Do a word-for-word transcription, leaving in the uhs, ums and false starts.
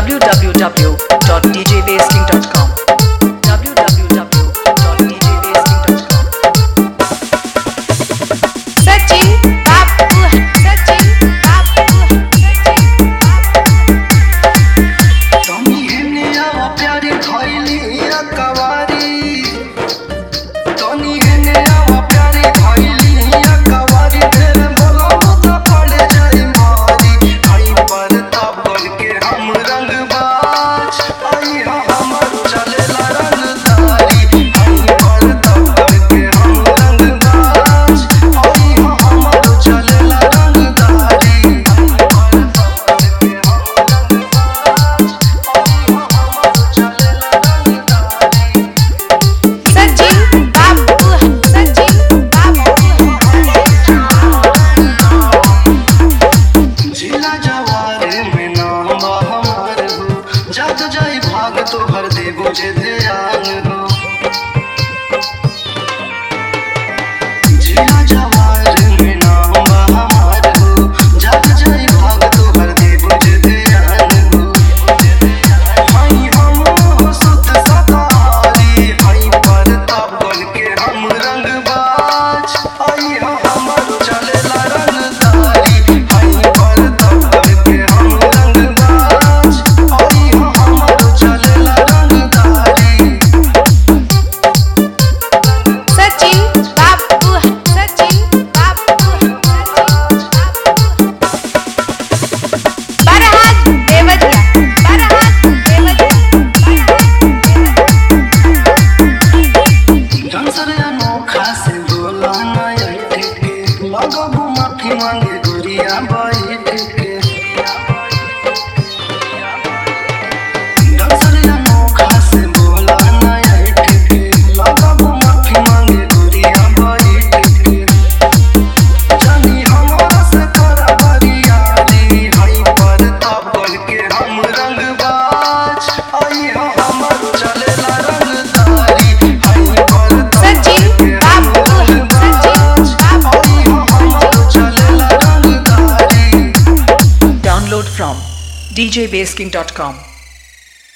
w w w dot d j bass king dot com w w w dot d j bass king dot com Sachin बाबू सचिन बाबू तमी हेनिया प्यारी खइली अकवारी तनी हेनिया प्यारी खइली अकवारी तेरे बोलो तो पड़े जाई मारी आई पर तब के हम रंगबाज आई हमर चलेला रंगदारी आई पर तब के हम रंगबाज आई हमर चलेला रंगदारी आई पर तब के हम सचिन बाबू सचिन बाबू जिला जवारे में नाम हमार हो जग जाई भाग तो भर देबो जे ध्यान हो जिला जवारे में नाम हमार हो जग जाई भाग तो भर देबो जे ध्यान हो हाई हम हो सुत सतारी हाई पर तब के हम रंगबाज आई हमर चलेला रंगदारी हाई पर तब के हम रंगबाज आई हमर चलेला रंगदारी सचिन बाबू सचिन बाबू बरहात देवरिया बरहात देवरिया डांसर अनोखा से बोला नया ठेके लगबू माफी मांगे गोरिया बैठ के डांसर अनोखा से बोला नया ठेके लगबू माफी मांगे गोरिया बैठ के जानी हमारा से तोरा बरियारी हाई पर तब के हम रंगबाज आई हमर चलेला रंगदारी हाई पर सचिन बाबू सचिन बाबू download from d j bass king dot com